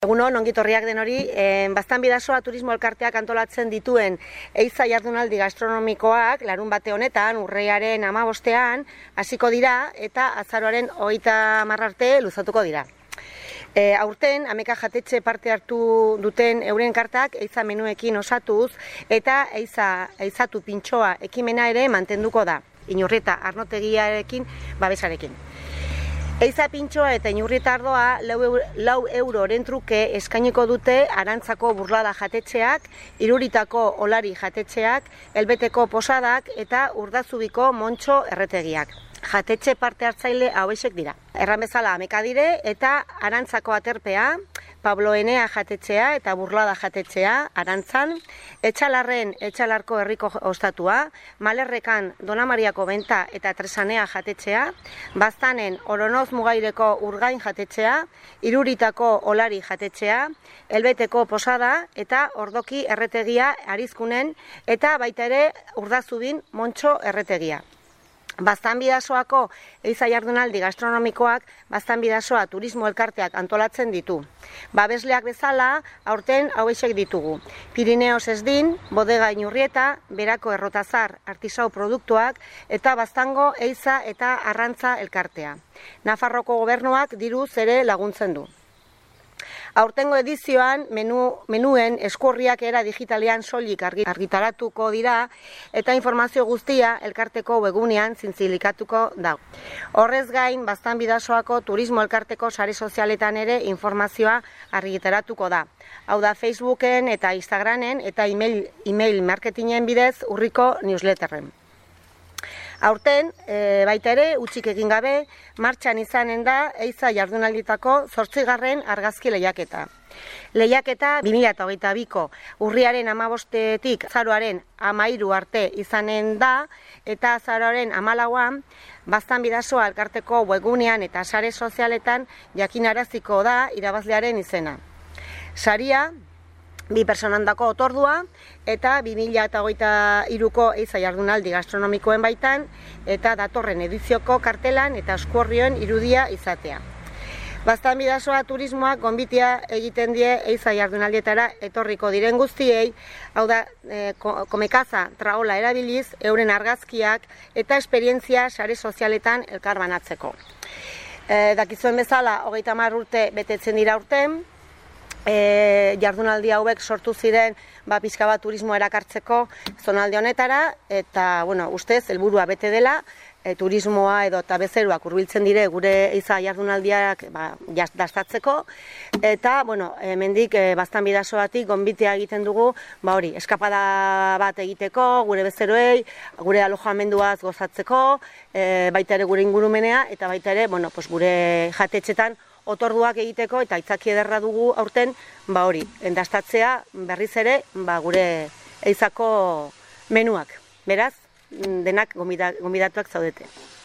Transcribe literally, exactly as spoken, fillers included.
Egunon, ongitorriak den hori, eh, Baztan Bidasoa turismo elkarteak antolatzen dituen eiza jardunaldi gastronomikoak larun bate honetan, urriaren hamabostean, hasiko dira eta azaroaren hogeita hamar arte luzatuko dira. E, aurten, Ameka Jatetxe parte hartu duten euren kartak eiza menuekin osatuz eta eiza, eizatu pintxoa ekimena ere mantenduko da, Inurrieta Arnotegiarekin babesarekin. Eiza pintxoa eta Inurrieta ardoa lau euroren truke eskainiko dute Arantzako Burlada jatetxeak, Iruritako Olari jatetxeak, Elbeteko Posadak eta Urdazubiko Montxo erretegiak. Jatetxe parte hartzaile hauexek dira. Erran bezala Ameka dire eta Arantzako Aterpea, Pablo Enea jatetxea eta Burlada jatetxea Arantzan, Etxalarren Etxalarko herriko ostatua, Malerrekan Dona Mariako Benta eta Tresanea jatetxea, Baztanen Oronoz Mugaireko Urgain jatetxea, Iruritako Olari jatetxea, Elbeteko Posada eta Ordoki erretegia Arizkunen eta baita ere Urdazubin Montxo erretegia. Baztan Bidasoako eiza jardunaldi gastronomikoak Baztan Bidasoa turismo elkarteak antolatzen ditu. Babesleak bezala, aurten hauexek ditugu. Pirineos Esdin, Bodega Inurrieta, Berako Errotazar artisau produktuak eta Baztango eiza eta arrantza elkartea. Nafarroko gobernuak diruz ere laguntzen du. Aurtengo edizioan menu, menuen eskurriak era digitalean soilik argitaratuko dira eta informazio guztia elkarteko webgunean zintzilikatuko da. Horrez gain, Baztan Bidasoako turismo elkarteko sare sozialetan ere informazioa argitaratuko da. Hau da Facebooken eta Instagramen eta email, email marketingen bidez urriko newsletterren. Aurten, e, baita ere, utzik egin gabe, martxan izanen da eiza jardunalditako zortzigarren argazki lehiaketa. Lehiaketa bi mila hogeita biko urriaren hamabostetik azaroaren hamairu arte izanen da eta azaroaren hamalauan Baztan Bidasoa elkarteko webgunean eta sare sozialetan jakinaraziko da irabazlearen izena. Saria, bi personandako otordua eta bi mila hogeita hiruko eiza jardunaldi gastronomikoen baitan eta datorren edizioko kartelan eta eskuorrioen irudia izatea. Baztan Bidasoa turismoak gonbitea egiten die eiza jardunaldietara etorriko diren guztiei, hau da e, komekaza traola erabiliz, euren argazkiak eta esperientzia sare sozialetan elkarbanatzeko. E, dakizuen bezala, hogeita hamar urte betetzen dira urten, E, jardunaldi hauek sortu ziren ba, pixka bat turismo erakartzeko zonalde honetara eta bueno, ustez helburua bete dela e, turismoa edo eta bezeroak hurbiltzen dire gure eiza jardunaldiak ba, dastatzeko eta bueno, hemendik e, Baztan Bidasoatik gonbitea egiten dugu ba hori, eskapada bat egiteko gure bezeroei, gure alojamenduaz gozatzeko, e, baita ere gure ingurumenea eta baita ere bueno, pues, gure jatetxetan otorduak egiteko eta aitzaki ederra dugu aurten, ba hori, endastatzea berriz ere, ba gure eizako menuak. Beraz, denak gonbidatuak zaudete.